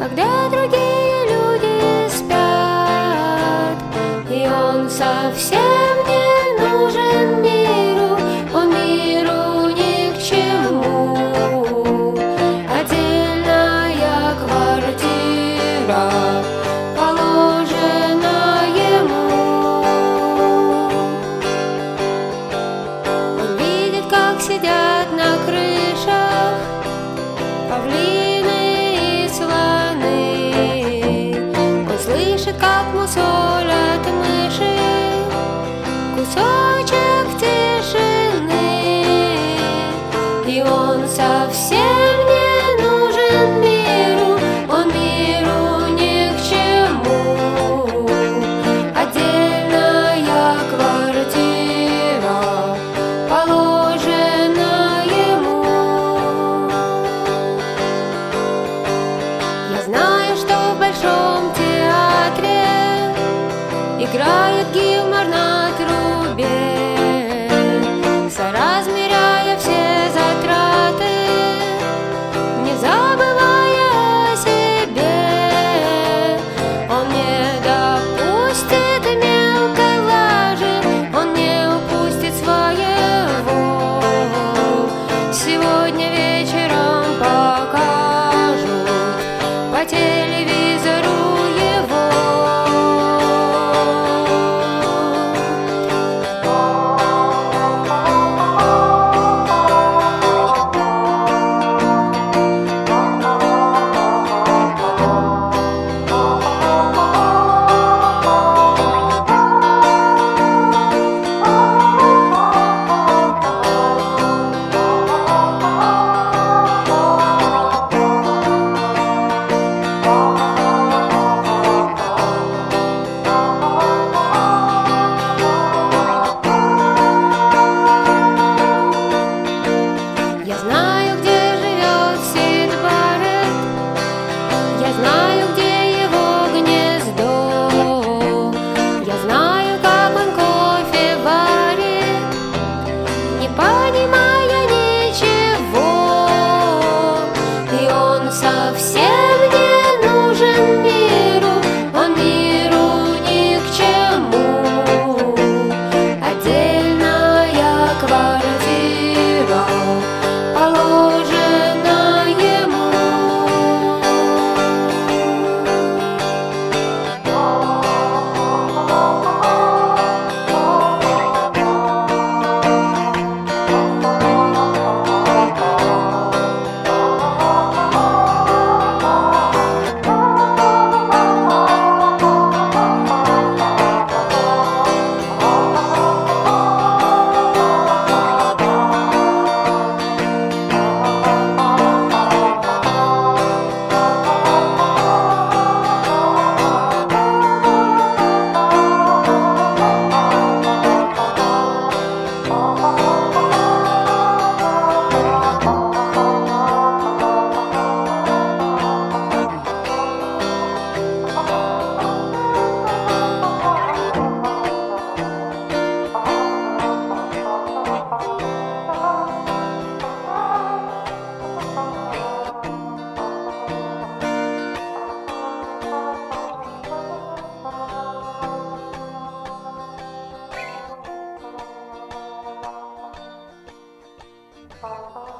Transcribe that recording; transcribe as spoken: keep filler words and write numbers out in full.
когда другие люди спят, и он совсем не нужен миру, он миру ни к чему. Отдельная квартира положена ему. Он видит, как сидят на крышах павлины и слоны. Он слышит, как мусолят мыши кусочек тишины. И он совсем не нужен миру, он миру ни к чему. Отдельная квартира положена ему. Я знаю, что в Большом театре играет Гилмор на трубе, соразмеряя все затраты, не забывая о себе. Он не допустит мелкой лажи, он не упустит своего. Сегодня вечером покажут по телевизору его. Я знаю, где живет Сид Барретт, я знаю, где его гнездо, я знаю, как он кофе варит, не понимая ничего. И он совсем не нужен миру, он миру ни к чему. Отдельная квартира положена ему. Bye.